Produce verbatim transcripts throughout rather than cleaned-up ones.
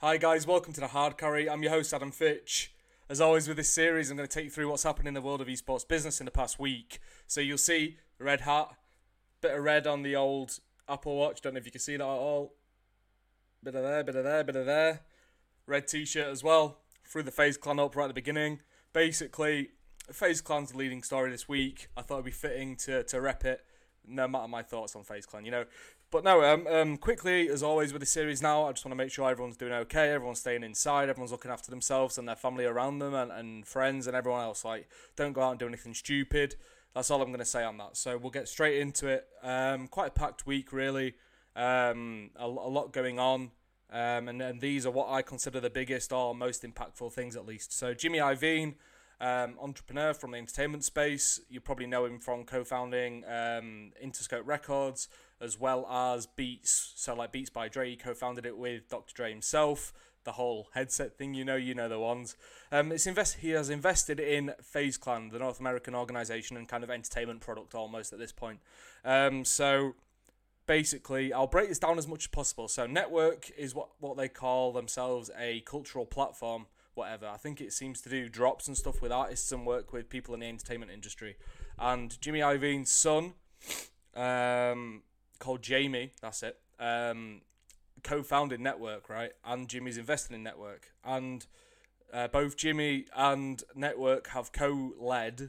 Hi guys, welcome to the Hard Carry. I'm your host Adam Fitch. As always with this series, I'm going to take you through what's happened in the world of esports business in the past week. So you'll see the red hat, bit of red on the old Apple Watch. Don't know if you can see that at all. Bit of there, bit of there, bit of there. Red t-shirt as well. Threw the FaZe Clan up right at the beginning. Basically, FaZe Clan's the leading story this week. I thought it'd be fitting to to rep it, no matter my thoughts on FaZe Clan, you know. But no, um, um, quickly, as always with the series now, I just want to make sure everyone's doing okay, everyone's staying inside, everyone's looking after themselves and their family around them and, and friends and everyone else. Like, don't go out and do anything stupid. That's all I'm going to say on that. So we'll get straight into it. Um, quite a packed week, really. Um, a, a lot going on. Um, and, and these are what I consider the biggest or most impactful things, at least. So Jimmy Iovine, um, entrepreneur from the entertainment space. You probably know him from co-founding um, Interscope Records, as well as Beats. So like Beats by Dre, he co-founded it with Doctor Dre himself. The whole headset thing, you know, you know the ones. Um, it's invest. He has invested in FaZe Clan, the North American organization and kind of entertainment product almost at this point. Um, so basically, I'll break this down as much as possible. So Network is what, what they call themselves, a cultural platform, whatever. I think it seems to do drops and stuff with artists and work with people in the entertainment industry. And Jimmy Iovine's son, um, called Jamie, that's it, um, co-founded Network, right? And Jimmy's invested in Network. And uh, both Jimmy and Network have co-led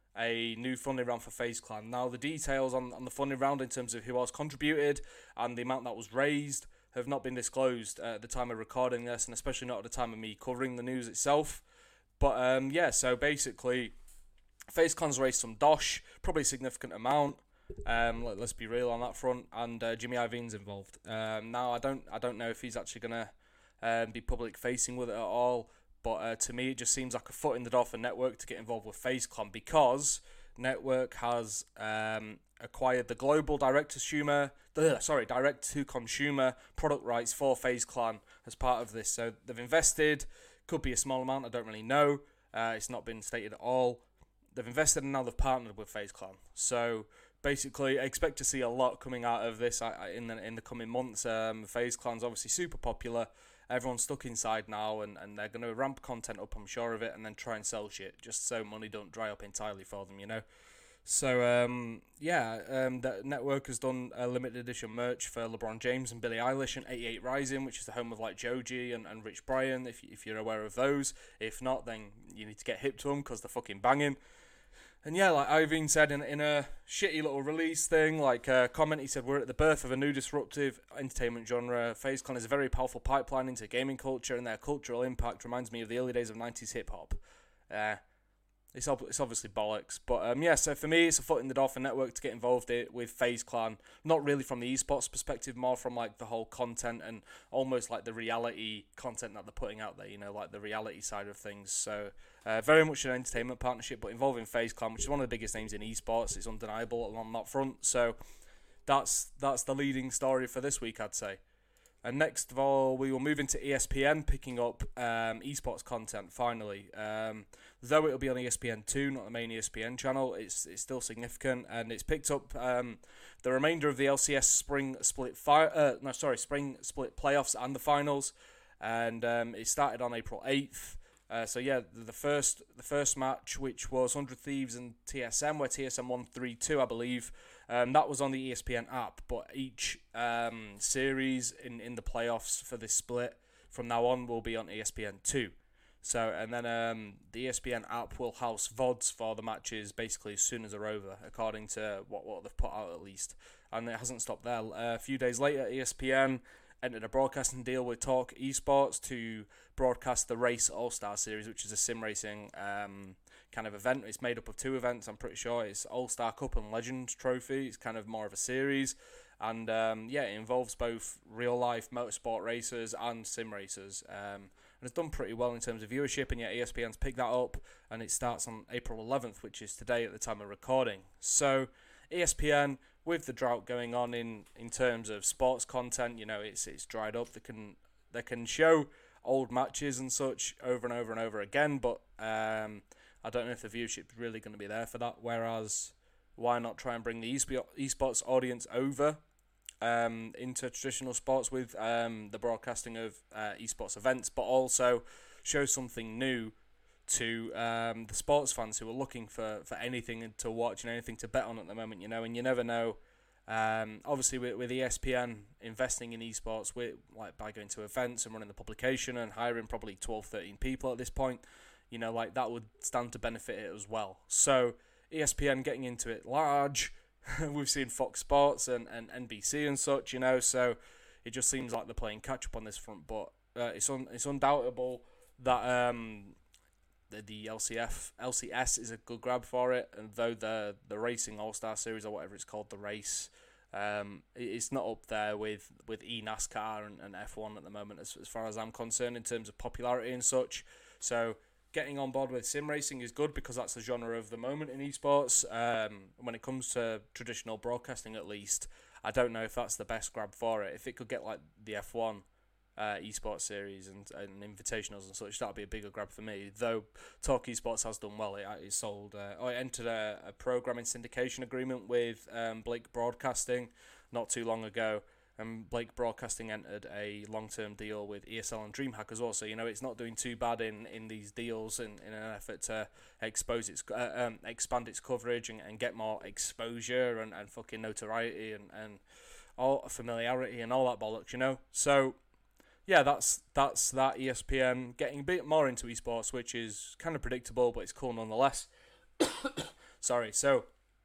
a new funding round for FaZe Clan. Now, the details on, on the funding round in terms of who else contributed and the amount that was raised have not been disclosed at the time of recording this, and especially not at the time of me covering the news itself. But um, yeah, so basically, FaZe Clan's raised some dosh, probably a significant amount. Um, let, let's be real on that front, and uh, Jimmy Iovine's involved. Um, now, I don't, I don't know if he's actually gonna um, be public facing with it at all. But uh, to me, it just seems like a foot in the door for Network to get involved with FaZe Clan, because Network has um, acquired the global direct-to-consumer, ugh, sorry, direct-to-consumer product rights for FaZe Clan as part of this. So they've invested, could be a small amount, I don't really know. Uh, it's not been stated at all. They've invested and now they've partnered with FaZe Clan. So basically, I expect to see a lot coming out of this in the in the coming months. Um, FaZe Clan's obviously super popular. Everyone's stuck inside now, and, and they're going to ramp content up, I'm sure of it, and then try and sell shit, just so money don't dry up entirely for them, you know? So, um, yeah, um, the Network has done a limited edition merch for LeBron James and Billie Eilish and eighty-eight Rising, which is the home of, like, Joji and, and Rich Brian, if, if you're aware of those. If not, then you need to get hip to them, because they're fucking banging. And yeah, like Ivine said in, in a shitty little release thing, like a comment, he said, we're at the birth of a new disruptive entertainment genre. FaZe Clan is a very powerful pipeline into gaming culture, and their cultural impact reminds me of the early days of nineties hip-hop. Uh, it's, ob- it's obviously bollocks. But um, yeah, so for me, it's a foot in the door for Network to get involved in, with FaZe Clan. Not really from the esports perspective, more from like the whole content and almost like the reality content that they're putting out there, you know, like the reality side of things. So uh, very much an entertainment partnership, but involving FaZe Clan, which is one of the biggest names in esports. It's undeniable on that front. So that's that's the leading story for this week, I'd say. And next of all, we will move into E S P N, picking up um, esports content, finally. Um, though it'll be on E S P N two, not the main E S P N channel, it's it's still significant, and it's picked up um, the remainder of the L C S Spring Split fi- uh, no, sorry, Spring Split playoffs and the finals, and um, it started on April eighth. Uh, so yeah, the first the first match, which was one hundred Thieves and T S M, where T S M won three two, I believe. Um, that was on the E S P N app, but each um, series in, in the playoffs for this split from now on will be on E S P N two. So, and then um, the E S P N app will house V O Ds for the matches basically as soon as they're over, according to what, what they've put out at least. And it hasn't stopped there. Uh, a few days later, E S P N entered a broadcasting deal with Talk Esports to broadcast the Race All-Star Series, which is a sim racing um, kind of event. It's made up of two events, I'm pretty sure. It's All-Star Cup and Legends Trophy. It's kind of more of a series. And um, yeah, it involves both real-life motorsport racers and sim racers. Um, and it's done pretty well in terms of viewership, and yet E S P N's picked that up, and it starts on April eleventh, which is today at the time of recording. So E S P N, with the drought going on in, in terms of sports content, you know, it's it's dried up. They can they can show old matches and such over and over and over again, but um, I don't know if the viewership's really going to be there for that. Whereas, why not try and bring the esports audience over um, into traditional sports with um, the broadcasting of uh, esports events, but also show something new to um, the sports fans who are looking for, for anything to watch and anything to bet on at the moment, you know, and you never know. Um, obviously, with, with E S P N investing in esports, with, like by going to events and running the publication and hiring probably twelve, thirteen people at this point, you know, like that would stand to benefit it as well. So E S P N getting into it large, we've seen Fox Sports and, and N B C and such, you know, so it just seems like they're playing catch up on this front. But uh, it's un, it's undoubtable that um, the, the L C F L C S is a good grab for it, and though the the Racing All Star Series or whatever it's called, the race, um, it's not up there with with e NASCAR and, and F one at the moment, as as far as I'm concerned in terms of popularity and such. So getting on board with sim racing is good because that's the genre of the moment in esports. Um, when it comes to traditional broadcasting, at least, I don't know if that's the best grab for it. If it could get like the F one uh, esports series and, and invitationals and such, that would be a bigger grab for me. Though Talk Esports has done well. It, it sold, uh, oh, it entered a, a programming syndication agreement with um, Blake Broadcasting not too long ago. And Blake Broadcasting entered a long-term deal with E S L and DreamHack as well. So, you know, it's not doing too bad in, in these deals in, in an effort to expose its uh, um, expand its coverage and, and get more exposure and, and fucking notoriety and, and all familiarity and all that bollocks, you know. So, yeah, that's that's that. E S P N getting a bit more into esports, which is kind of predictable, but it's cool nonetheless. Sorry, so...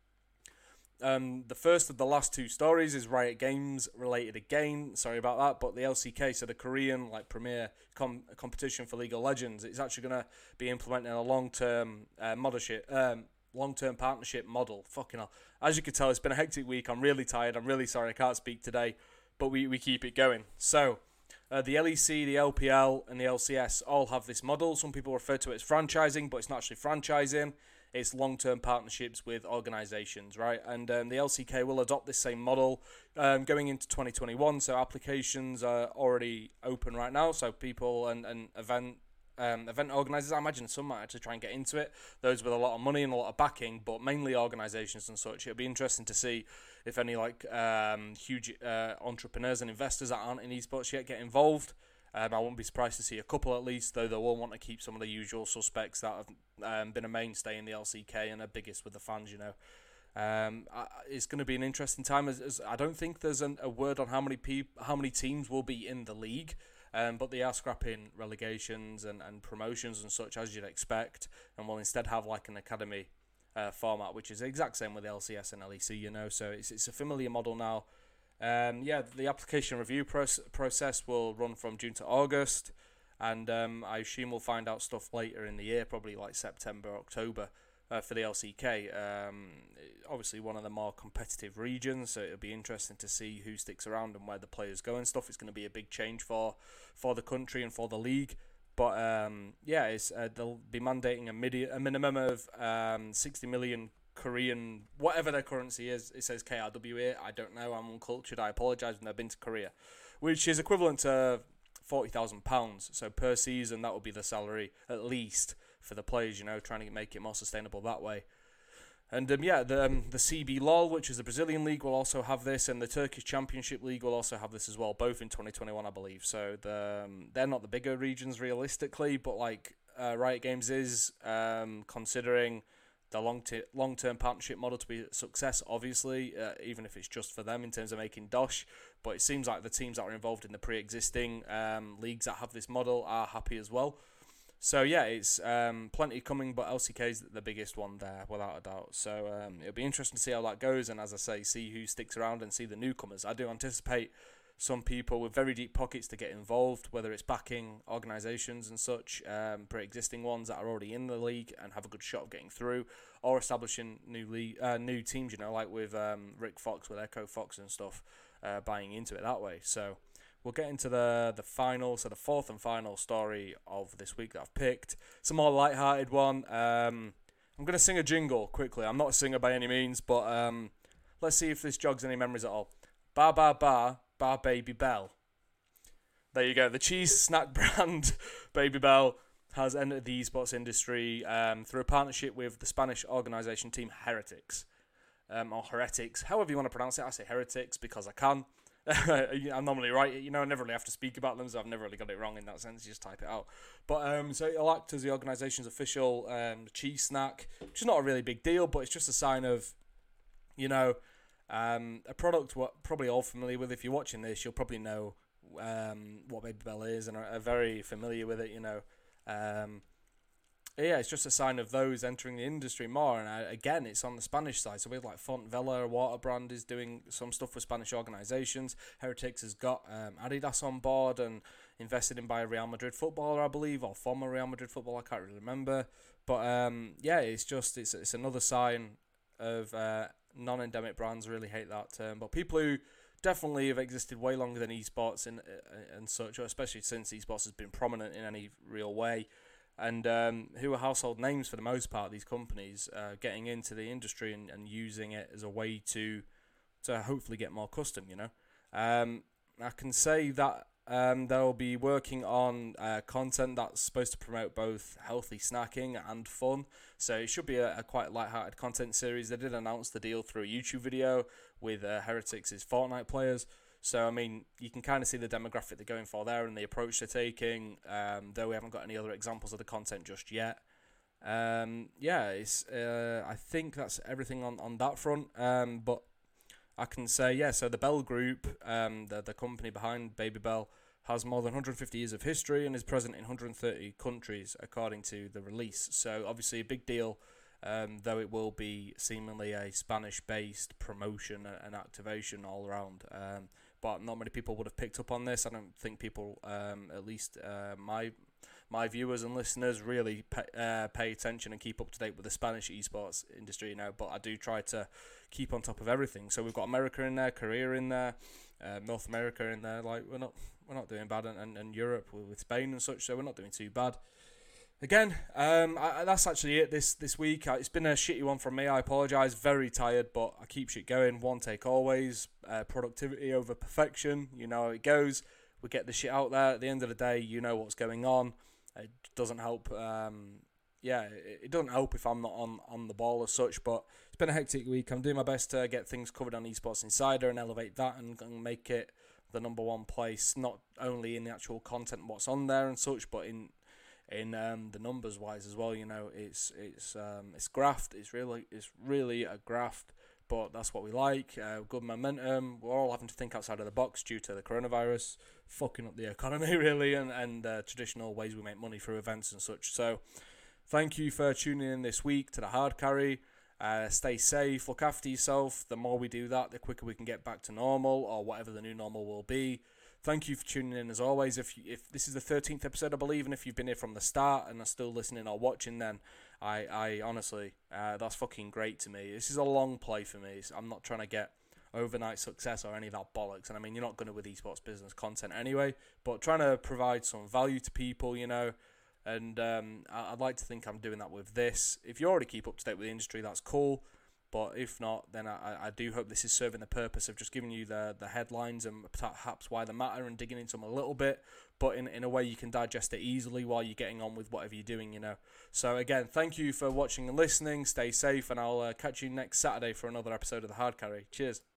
Um, the first of the last two stories is Riot Games related again. Sorry about that, but the L C K, so the Korean like premier com- competition for League of Legends, it's actually going to be implementing a long-term uh, moddership, um, long-term partnership model. Fucking hell! As you can tell, it's been a hectic week. I'm really tired. I'm really sorry I can't speak today, but we we keep it going. So. Uh, the L E C, the L P L, and the L C S all have this model. Some people refer to it as franchising, but it's not actually franchising. It's long-term partnerships with organisations, right? And um, the L C K will adopt this same model um, going into twenty twenty-one. So applications are already open right now. So people and, and event um, event organisers, I imagine some might actually try and get into it. Those with a lot of money and a lot of backing, but mainly organisations and such. It'll be interesting to see if any like um, huge uh, entrepreneurs and investors that aren't in esports yet get involved. Um, I wouldn't be surprised to see a couple at least, though they will want to keep some of the usual suspects that have um, been a mainstay in the L C K and are biggest with the fans, you know. Um, I, it's going to be an interesting time. As, as I don't think there's an, a word on how many peop- how many teams will be in the league, um, but they are scrapping relegations and, and promotions and such, as you'd expect, and will instead have like an academy uh, format, which is the exact same with L C S and L E C, you know. So it's it's a familiar model now. Um, yeah, the application review proce- process will run from June to August, and um, I assume we'll find out stuff later in the year, probably like September, October, uh, for the L C K. Um, obviously, one of the more competitive regions, so it'll be interesting to see who sticks around and where the players go and stuff. It's going to be a big change for, for the country and for the league. But um, yeah, it's, uh, they'll be mandating a, midi- a minimum of um, sixty million Korean, whatever their currency is. It says K R W here. I don't know. I'm uncultured. I apologise. I've never been to Korea, which is equivalent to forty thousand pounds. So per season, that would be the salary at least for the players. You know, trying to make it more sustainable that way. And um, yeah, the um, the C B L O L, which is the Brazilian league, will also have this, and the Turkish Championship League will also have this as well, both in twenty twenty-one, I believe. So the um, they're not the bigger regions realistically, but like uh, Riot Games is um, considering the long t- long-term partnership model to be a success, obviously, uh, even if it's just for them in terms of making dosh. But it seems like the teams that are involved in the pre-existing um, leagues that have this model are happy as well. So yeah, it's um, plenty coming, but L C K is the biggest one there, without a doubt. So um, it'll be interesting to see how that goes, and as I say, see who sticks around and see the newcomers. I do anticipate some people with very deep pockets to get involved, whether it's backing organisations and such, um, pre-existing ones that are already in the league and have a good shot of getting through, or establishing new league, uh, new teams, you know, like with um, Rick Fox, with Echo Fox and stuff, uh, buying into it that way. So we'll get into the the final, so the fourth and final story of this week that I've picked. It's a more light-hearted one. Um, I'm going to sing a jingle quickly. I'm not a singer by any means, but um, let's see if this jogs any memories at all. Ba ba ba. Bar Baby Bell. There you go. The cheese snack brand Baby Bell has entered the esports industry um, through a partnership with the Spanish organisation team Heretics. Um, or Heretics, however you want to pronounce it. I say Heretics because I can. I'm normally right, you know, I never really have to speak about them, so I've never really got it wrong in that sense, you just type it out. But um, so it'll act as the organisation's official um, cheese snack, which is not a really big deal, but it's just a sign of, you know, um, a product what probably all familiar with. If you're watching this, you'll probably know um, what Babybel is and are, are very familiar with it, you know. Um, yeah, it's just a sign of those entering the industry more. And uh, again, it's on the Spanish side. So we have like Font Vela, a water brand, is doing some stuff with Spanish organisations. Heretics has got um, Adidas on board and invested in by a Real Madrid footballer, I believe, or former Real Madrid footballer. I can't really remember. But um, yeah, it's just it's it's another sign of uh, non-endemic brands. Really hate that term, but people who definitely have existed way longer than esports and uh, and such, especially since esports has been prominent in any real way. And um, who are household names for the most part, these companies uh, getting into the industry and, and using it as a way to to hopefully get more custom, you know. Um, I can say that um, they'll be working on uh, content that's supposed to promote both healthy snacking and fun. So it should be a, a quite light-hearted content series. They did announce the deal through a YouTube video with uh, Heretics' Fortnite players. So, I mean, you can kind of see the demographic they're going for there and the approach they're taking, um, though we haven't got any other examples of the content just yet. Um, yeah, it's. Uh, I think that's everything on, on that front. Um, but I can say, yeah, so the Bell Group, um, the, the company behind Babybel, has more than one hundred fifty years of history and is present in one hundred thirty countries, according to the release. So, obviously, a big deal, um, though it will be seemingly a Spanish-based promotion and activation all around. Um, But not many people would have picked up on this. I don't think people, um, at least uh, my my viewers and listeners, really pay, uh, pay attention and keep up to date with the Spanish esports industry, you know. But I do try to keep on top of everything. So we've got America in there, Korea in there, uh, North America in there. Like we're not we're not doing bad, and, and, and Europe with Spain and such. So we're not doing too bad. Again, um, I, that's actually it this, this week. It's been a shitty one from me. I apologise. Very tired, but I keep shit going. One take always. Uh, productivity over perfection. You know how it goes. We get the shit out there. At the end of the day, you know what's going on. It doesn't help. Um, yeah, it, it doesn't help if I'm not on, on the ball as such, but it's been a hectic week. I'm doing my best to get things covered on Esports Insider and elevate that and, and make it the number one place, not only in the actual content, what's on there and such, but in in um, the numbers wise as well. You know, it's it's um, it's graft. It's really it's really a graft, but that's what we like. Uh, good momentum. We're all having to think outside of the box due to the coronavirus fucking up the economy really, and and uh, traditional ways we make money through events and such. So, thank you for tuning in this week to the Hard Carry. Uh, stay safe. Look after yourself. The more we do that, the quicker we can get back to normal or whatever the new normal will be. Thank you for tuning in as always. If you, if this is the thirteenth episode, I believe, and if you've been here from the start and are still listening or watching, then I, I honestly, uh, that's fucking great to me. This is a long play for me. I'm not trying to get overnight success or any of that bollocks. And I mean, you're not going to with esports business content anyway, but trying to provide some value to people, you know, and um, I'd like to think I'm doing that with this. If you already keep up to date with the industry, that's cool. But if not, then I, I do hope this is serving the purpose of just giving you the, the headlines and perhaps why they matter and digging into them a little bit, but in, in a way you can digest it easily while you're getting on with whatever you're doing, you know. So again, thank you for watching and listening. Stay safe, and I'll uh, catch you next Saturday for another episode of The Hard Carry. Cheers.